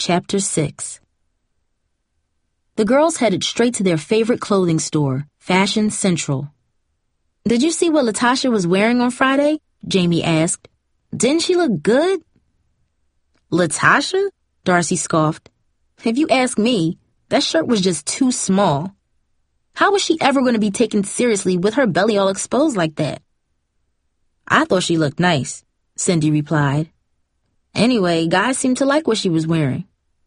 Chapter 6. The girls headed straight to their favorite clothing store, Fashion Central. "Did you see what Latasha was wearing on Friday?" Jamie asked. "Didn't she look good?" "Latasha?" Darcy scoffed. "If you ask me, that shirt was just too small. How was she ever going to be taken seriously with her belly all exposed like that?" "I thought she looked nice," Cindy replied. "Anyway, guys seemed to like what she was wearing."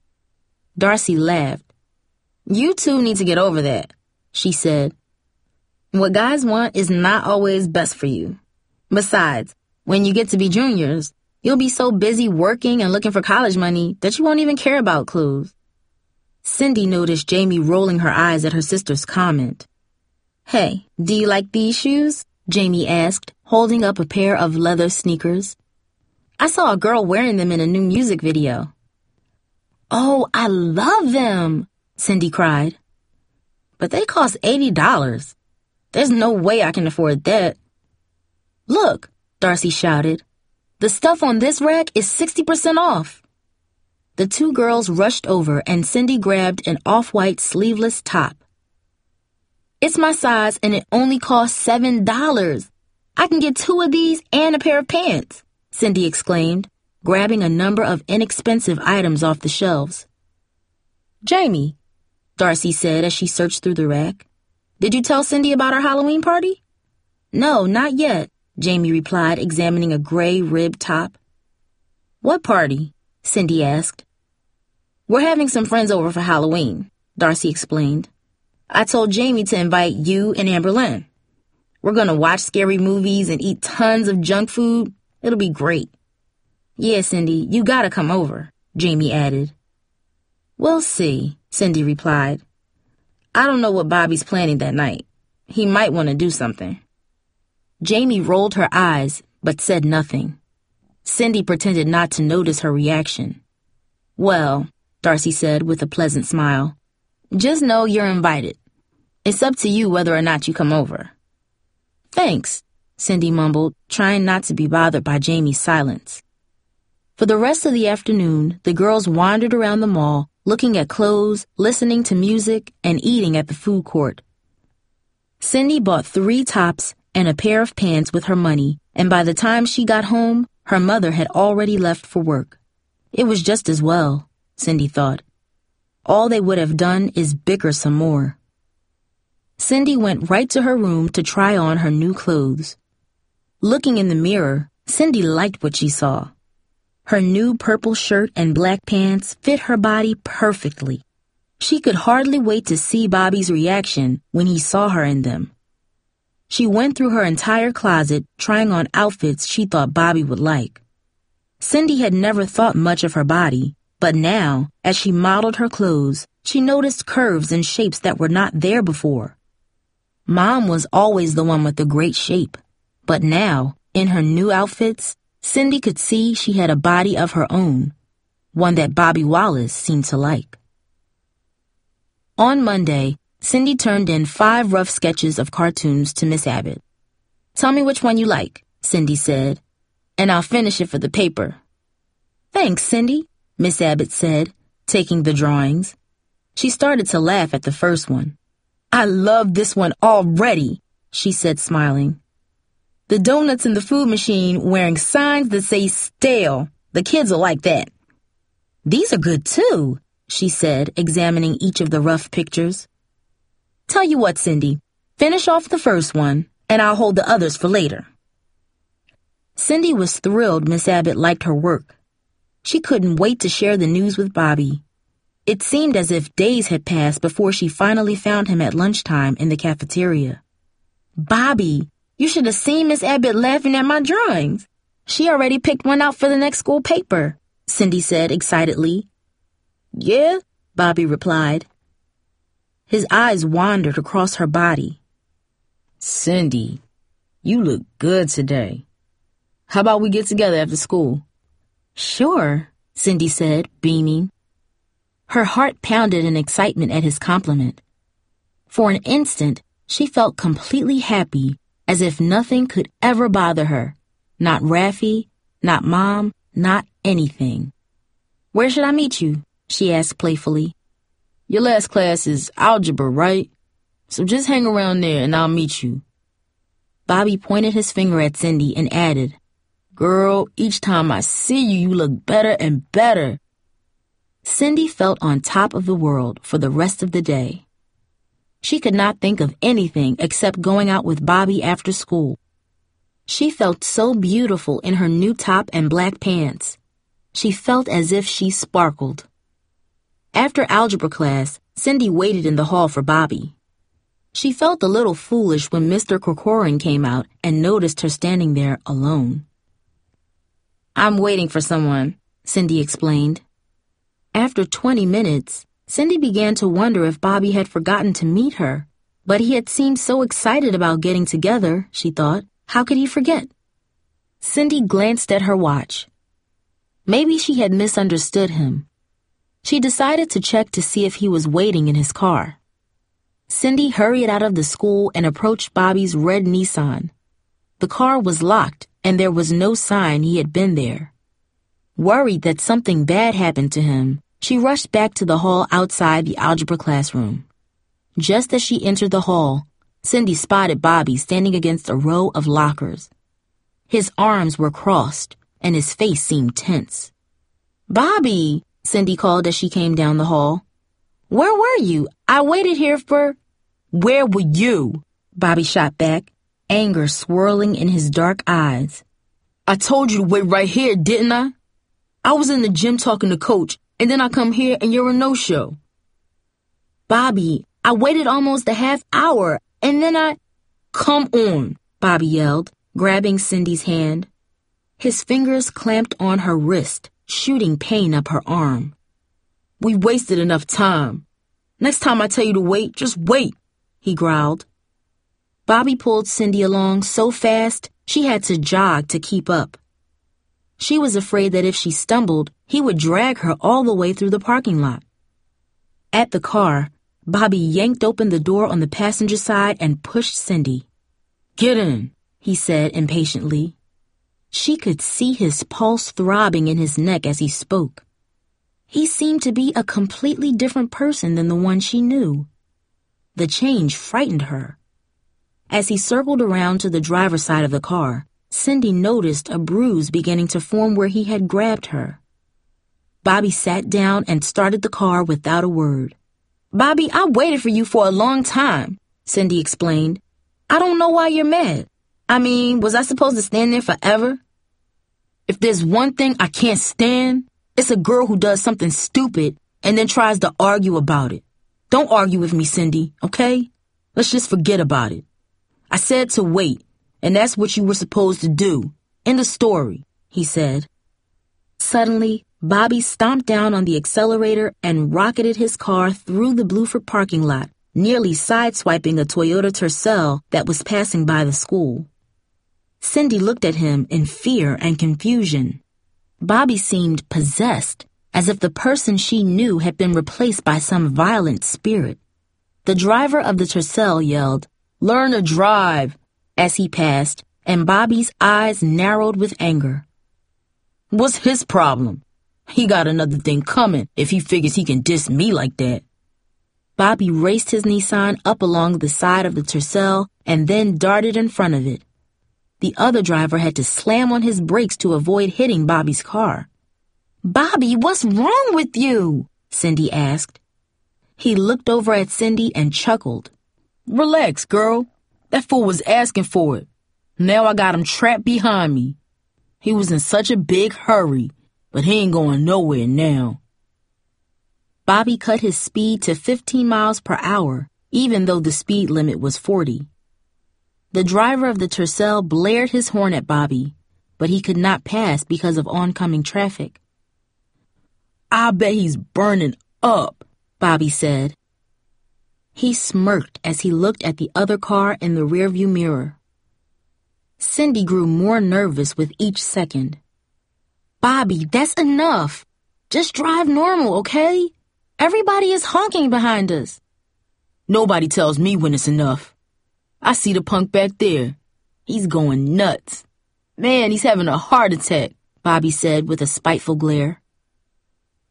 Darcy laughed. "You two need to get over that," she said. "What guys want is not always best for you. Besides, when you get to be juniors, you'll be so busy working and looking for college money that you won't even care about clothes." Cindy noticed Jamie rolling her eyes at her sister's comment. "Hey, do you like these shoes?" Jamie asked, holding up a pair of leather sneakers. "I saw a girl wearing them in a new music video." "Oh, I love them!" Cindy cried. "But they cost $80. There's no way I can afford that." "Look," Darcy shouted. "The stuff on this rack is 60% off." The two girls rushed over and Cindy grabbed an off-white sleeveless top. "It's my size and it only costs $7. I can get 2 of these and a pair of pants," Cindy exclaimed, grabbing a number of inexpensive items off the shelves. "Jamie," Darcy said as she searched through the rack, "did you tell Cindy about our Halloween party?" "No, not yet," Jamie replied, examining a gray ribbed top. "What party?" Cindy asked. "We're having some friends over for Halloween," Darcy explained. "I told Jamie to invite you and Amberlynn. We're going to watch scary movies and eat tons of junk food. It'll be great." "Yeah, Cindy, you gotta come over," Jamie added. "We'll see," Cindy replied. "I don't know what Bobby's planning that night. He might want to do something." Jamie rolled her eyes, but said nothing. Cindy pretended not to notice her reaction. "Well," Darcy said with a pleasant smile, "just know you're invited. It's up to you whether or not you come over." "Thanks," Cindy mumbled, trying not to be bothered by Jamie's silence. For the rest of the afternoon, the girls wandered around the mall, looking at clothes, listening to music, and eating at the food court. Cindy bought 3 tops and a pair of pants with her money, and by the time she got home, her mother had already left for work. It was just as well, Cindy thought. All they would have done is bicker some more. Cindy went right to her room to try on her new clothes. Looking in the mirror, Cindy liked what she saw. Her new purple shirt and black pants fit her body perfectly. She could hardly wait to see Bobby's reaction when he saw her in them. She went through her entire closet, trying on outfits she thought Bobby would like. Cindy had never thought much of her body, but now, as she modeled her clothes, she noticed curves and shapes that were not there before. Mom was always the one with the great shape, but now, in her new outfits, Cindy could see she had a body of her own, one that Bobby Wallace seemed to like. On Monday, Cindy turned in 5 rough sketches of cartoons to Miss Abbott. "Tell me which one you like," Cindy said, "and I'll finish it for the paper." "Thanks, Cindy," Miss Abbott said, taking the drawings. She started to laugh at the first one. "I love this one already," she said, smiling. "The donuts in the food machine wearing signs that say stale. The kids will like that." "These are good too," she said, examining each of the rough pictures. "Tell you what, Cindy, finish off the first one, and I'll hold the others for later." Cindy was thrilled Miss Abbott liked her work. She couldn't wait to share the news with Bobby. It seemed as if days had passed before she finally found him at lunchtime in the cafeteria. "Bobby, you should have seen Miss Abbott laughing at my drawings. She already picked one out for the next school paper," Cindy said excitedly. "Yeah?" Bobby replied. His eyes wandered across her body. "Cindy, you look good today. How about we get together after school?" "Sure," Cindy said, beaming. Her heart pounded in excitement at his compliment. For an instant, she felt completely happy, as if nothing could ever bother her. Not Raffi, not Mom, not anything. "Where should I meet you?" she asked playfully. Your last class is algebra, right? So just hang around there and I'll meet you. Bobby pointed his finger at Cindy and added, Girl, each time I see you, you look better and better. Cindy felt on top of the world for the rest of the day. She could not think of anything except going out with Bobby after school. She felt so beautiful in her new top and black pants. She felt as if she sparkled. After algebra class, Cindy waited in the hall for Bobby. She felt a little foolish when Mr. Corcoran came out and noticed her standing there alone. I'm waiting for someone, Cindy explained. After 20 minutes, Cindy began to wonder if Bobby had forgotten to meet her. But he had seemed so excited about getting together, she thought. How could he forget? Cindy glanced at her watch. Maybe she had misunderstood him. She decided to check to see if he was waiting in his car. Cindy hurried out of the school and approached Bobby's red Nissan. The car was locked, and there was no sign he had been there. Worried that something bad happened to him, she rushed back to the hall outside the algebra classroom. Just as she entered the hall, Cindy spotted Bobby standing against a row of lockers. His arms were crossed, and his face seemed tense. Bobby, Cindy called as she came down the hall. Where were you? I waited here for... Where were you? Bobby shot back, anger swirling in his dark eyes. I told you to wait right here, didn't I? I was in the gym talking to Coach, and then I come here and you're a no-show. Bobby, I waited almost a half hour, and then I... Come on, Bobby yelled, grabbing Cindy's hand. His fingers clamped on her wrist, shooting pain up her arm. We wasted enough time. Next time I tell you to wait, just wait, he growled. Bobby pulled Cindy along so fast, she had to jog to keep up. She was afraid that if she stumbled, he would drag her all the way through the parking lot. At the car, Bobby yanked open the door on the passenger side and pushed Cindy. Get in, he said impatiently. She could see his pulse throbbing in his neck as he spoke. He seemed to be a completely different person than the one she knew. The change frightened her. As he circled around to the driver's side of the car, Cindy noticed a bruise beginning to form where he had grabbed her. Bobby sat down and started the car without a word. Bobby, I waited for you for a long time, Cindy explained. I don't know why you're mad. I mean, was I supposed to stand there forever? If there's one thing I can't stand, it's a girl who does something stupid and then tries to argue about it. Don't argue with me, Cindy, okay? Let's just forget about it. I said to wait, and that's what you were supposed to do. End of story, he said. Suddenly, Bobby stomped down on the accelerator and rocketed his car through the Bluford parking lot, nearly sideswiping a Toyota Tercel that was passing by the school. Cindy looked at him in fear and confusion. Bobby seemed possessed, as if the person she knew had been replaced by some violent spirit. The driver of the Tercel yelled, "Learn to drive," as he passed, and Bobby's eyes narrowed with anger. What's his problem? He got another thing coming if he figures he can diss me like that. Bobby raced his Nissan up along the side of the Tercel and then darted in front of it. The other driver had to slam on his brakes to avoid hitting Bobby's car. Bobby, what's wrong with you? Cindy asked. He looked over at Cindy and chuckled. Relax, girl. That fool was asking for it. Now I got him trapped behind me. He was in such a big hurry, but he ain't going nowhere now. Bobby cut his speed to 15 miles per hour, even though the speed limit was 40. The driver of the Tercel blared his horn at Bobby, but he could not pass because of oncoming traffic. I bet he's burning up, Bobby said. He smirked as he looked at the other car in the rearview mirror. Cindy grew more nervous with each second. Bobby, that's enough. Just drive normal, okay? Everybody is honking behind us. Nobody tells me when it's enough. I see the punk back there. He's going nuts. Man, he's having a heart attack, Bobby said with a spiteful glare.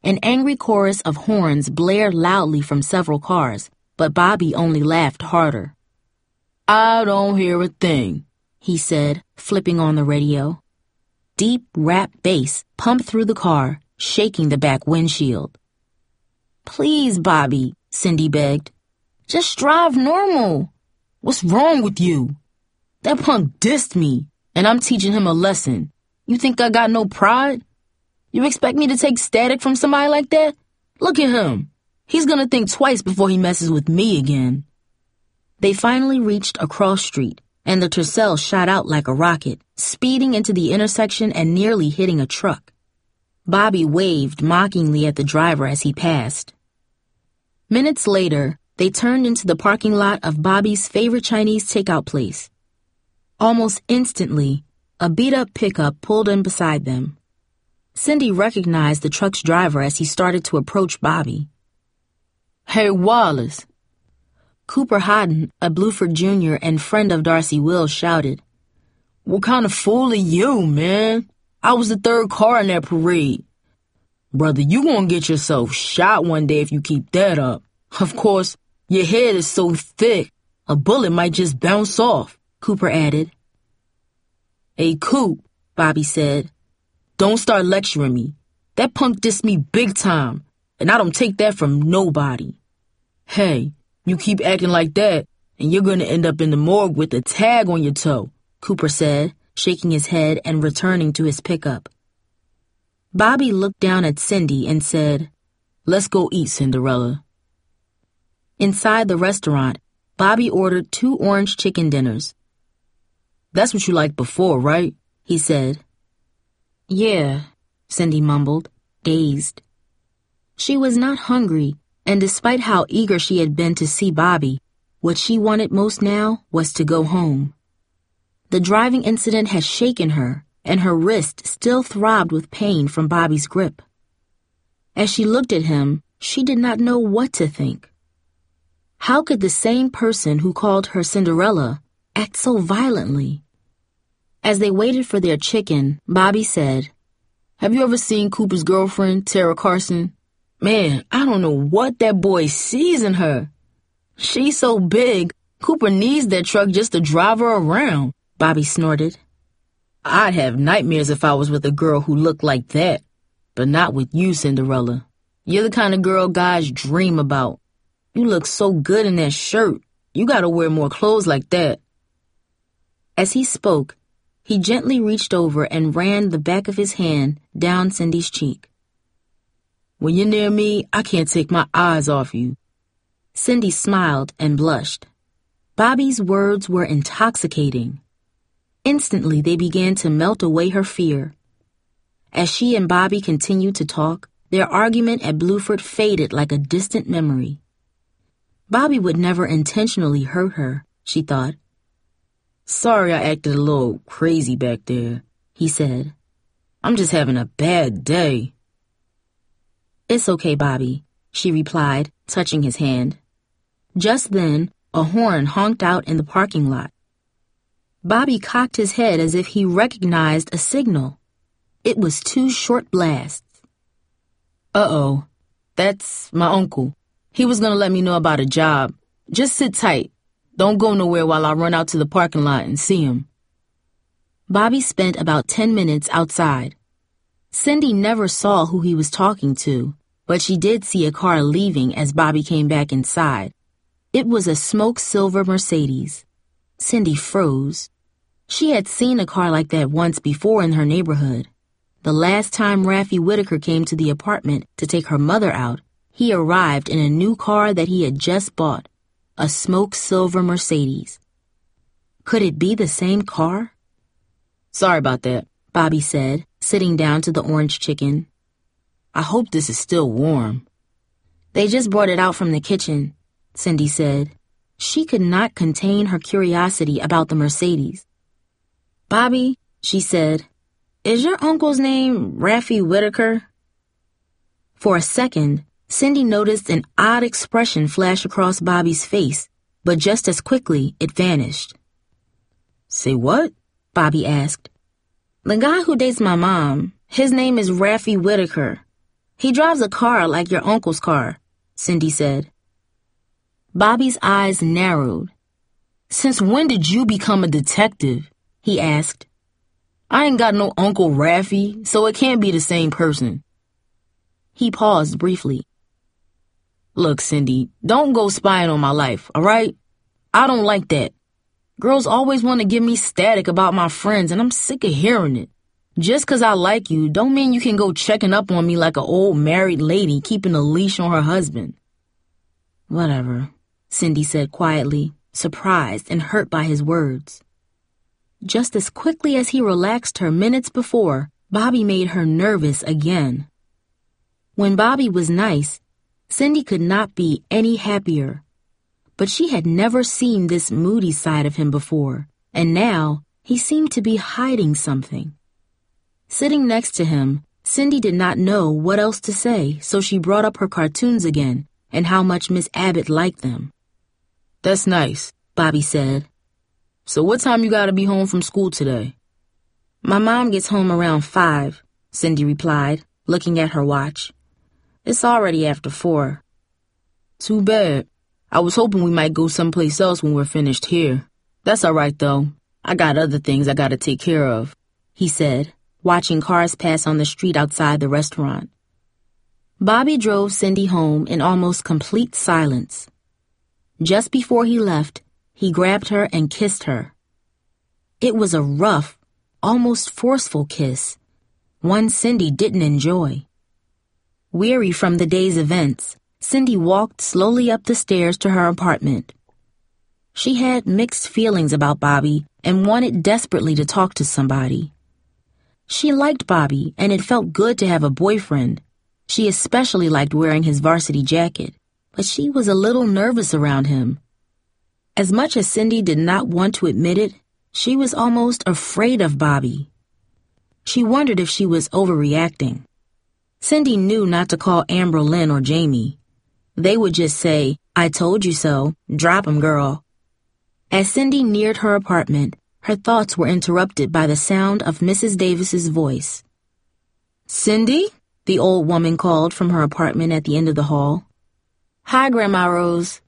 An angry chorus of horns blared loudly from several cars, but Bobby only laughed harder. "I don't hear a thing," he said, flipping on the radio. Deep rap bass pumped through the car, shaking the back windshield. "Please, Bobby," Cindy begged. "Just drive normal. What's wrong with you? That punk dissed me, and I'm teaching him a lesson. You think I got no pride? You expect me to take static from somebody like that? Look at him. He's gonna think twice before he messes with me again." They finally reached a cross street, and the Tercel shot out like a rocket, speeding into the intersection and nearly hitting a truck. Bobby waved mockingly at the driver as he passed. Minutes later, they turned into the parking lot of Bobby's favorite Chinese takeout place. Almost instantly, a beat-up pickup pulled in beside them. Cindy recognized the truck's driver as he started to approach Bobby. "Hey, Wallace." Cooper Hodden, a Bluford Jr. and friend of Darcy Wills, shouted. "What kind of fool are you, man? I was the third car in that parade. Brother, you gonna get yourself shot one day if you keep that up. Of course, your head is so thick, a bullet might just bounce off," Cooper added. "Hey, Coop," Bobby said. "Don't start lecturing me. That punk dissed me big time, and I don't take that from nobody. Hey, you keep acting like that, and you're gonna end up in the morgue with a tag on your toe," Cooper said, shaking his head and returning to his pickup. Bobby looked down at Cindy and said, "Let's go eat, Cinderella." Inside the restaurant, Bobby ordered 2 orange chicken dinners. "That's what you liked before, right?" he said. "Yeah," Cindy mumbled, dazed. She was not hungry, and despite how eager she had been to see Bobby, what she wanted most now was to go home. The driving incident had shaken her, and her wrist still throbbed with pain from Bobby's grip. As she looked at him, she did not know what to think. How could the same person who called her Cinderella act so violently? As they waited for their chicken, Bobby said, "Have you ever seen Cooper's girlfriend, Tara Carson? Man, I don't know what that boy sees in her. She's so big, Cooper needs that truck just to drive her around," Bobby snorted. "I'd have nightmares if I was with a girl who looked like that, but not with you, Cinderella. You're the kind of girl guys dream about. You look so good in that shirt. You gotta wear more clothes like that." As he spoke, he gently reached over and ran the back of his hand down Cindy's cheek. "When you're near me, I can't take my eyes off you." Cindy smiled and blushed. Bobby's words were intoxicating. Instantly, they began to melt away her fear. As she and Bobby continued to talk, their argument at Bluford faded like a distant memory. Bobby would never intentionally hurt her, she thought. "Sorry I acted a little crazy back there," he said. "I'm just having a bad day." "It's okay, Bobby," she replied, touching his hand. Just then, a horn honked out in the parking lot. Bobby cocked his head as if he recognized a signal. It was 2 short blasts. "Uh-oh, that's my uncle. He was gonna let me know about a job. Just sit tight. Don't go nowhere while I run out to the parking lot and see him." Bobby spent about 10 minutes outside. Cindy never saw who he was talking to, but she did see a car leaving as Bobby came back inside. It was a smoke silver Mercedes. Cindy froze. She had seen a car like that once before in her neighborhood. The last time Raffi Whitaker came to the apartment to take her mother out, he arrived in a new car that he had just bought, a smoke silver Mercedes. Could it be the same car? "Sorry about that," Bobby said, sitting down to the orange chicken. "I hope this is still warm." "They just brought it out from the kitchen," Cindy said. She could not contain her curiosity about the Mercedes. "Bobby," she said, "is your uncle's name Raffi Whitaker?" For a second, Cindy noticed an odd expression flash across Bobby's face, but just as quickly it vanished. "Say what?" Bobby asked. "The guy who dates my mom, his name is Raffi Whitaker. He drives a car like your uncle's car, Cindy said. Bobby's eyes narrowed. Since when did you become a detective? He asked. I ain't got no Uncle Raffy, so it can't be the same person. He paused briefly. Look, Cindy, don't go spying on my life, all right? I don't like that. Girls always want to give me static about my friends, and I'm sick of hearing it. Just 'cause I like you don't mean you can go checking up on me like an old married lady keeping a leash on her husband. Whatever, Cindy said quietly, surprised and hurt by his words. Just as quickly as he relaxed her minutes before, Bobby made her nervous again. When Bobby was nice, Cindy could not be any happier. But she had never seen this moody side of him before, and now he seemed to be hiding something. Sitting next to him, Cindy did not know what else to say, so she brought up her cartoons again and how much Miss Abbott liked them. That's nice, Bobby said. So what time you gotta be home from school today? My mom gets home around 5, Cindy replied, looking at her watch. It's already after 4. Too bad. I was hoping we might go someplace else when we're finished here. That's all right, though. I got other things I gotta take care of, he said, watching cars pass on the street outside the restaurant. Bobby drove Cindy home in almost complete silence. Just before he left, he grabbed her and kissed her. It was a rough, almost forceful kiss, one Cindy didn't enjoy. Weary from the day's events, Cindy walked slowly up the stairs to her apartment. She had mixed feelings about Bobby and wanted desperately to talk to somebody. She liked Bobby, and it felt good to have a boyfriend. She especially liked wearing his varsity jacket, but she was a little nervous around him. As much as Cindy did not want to admit it, she was almost afraid of Bobby. She wondered if she was overreacting. Cindy knew not to call Amber Lynn or Jamie. They would just say, I told you so, drop 'em, girl. As Cindy neared her apartment, her thoughts were interrupted by the sound of Mrs. Davis's voice. Cindy? The old woman called from her apartment at the end of the hall. Hi, Grandma Rose.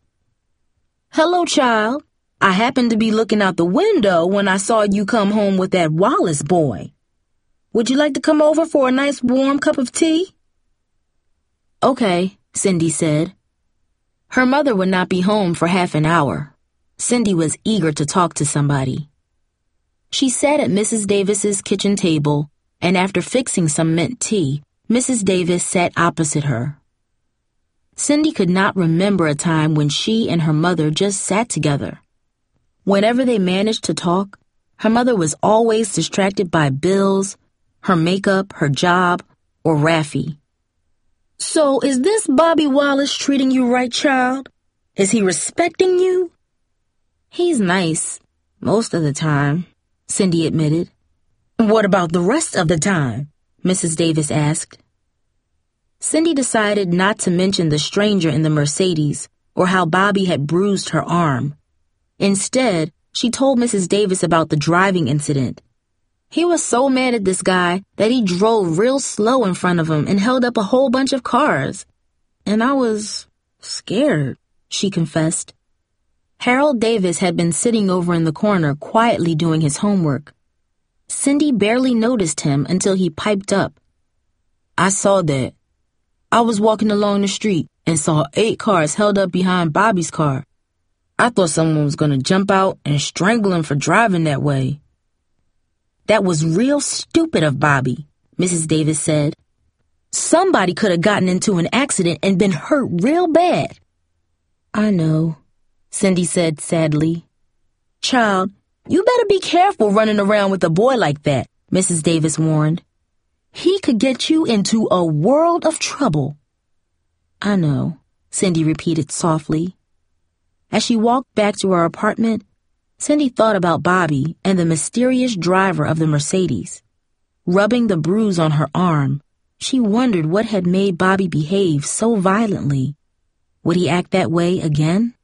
Hello, child. I happened to be looking out the window when I saw you come home with that Wallace boy. Would you like to come over for a nice warm cup of tea? Okay, Cindy said. Her mother would not be home for half an hour. Cindy was eager to talk to somebody. She sat at Mrs. Davis's kitchen table, and after fixing some mint tea, Mrs. Davis sat opposite her. Cindy could not remember a time when she and her mother just sat together. Whenever they managed to talk, her mother was always distracted by bills, her makeup, her job, or Raffy. So is this Bobby Wallace treating you right, child? Is he respecting you? He's nice, most of the time, Cindy admitted. What about the rest of the time? Mrs. Davis asked. Cindy decided not to mention the stranger in the Mercedes or how Bobby had bruised her arm. Instead, she told Mrs. Davis about the driving incident. He was so mad at this guy that he drove real slow in front of him and held up a whole bunch of cars. And I was scared, she confessed. Harold Davis had been sitting over in the corner quietly doing his homework. Cindy barely noticed him until he piped up. I saw that. I was walking along the street and saw 8 cars held up behind Bobby's car. I thought someone was going to jump out and strangle him for driving that way. That was real stupid of Bobby, Mrs. Davis said. Somebody could have gotten into an accident and been hurt real bad. I know, Cindy said sadly. Child, you better be careful running around with a boy like that, Mrs. Davis warned. He could get you into a world of trouble. I know, Cindy repeated softly. As she walked back to her apartment, Cindy thought about Bobby and the mysterious driver of the Mercedes. Rubbing the bruise on her arm, she wondered what had made Bobby behave so violently. Would he act that way again?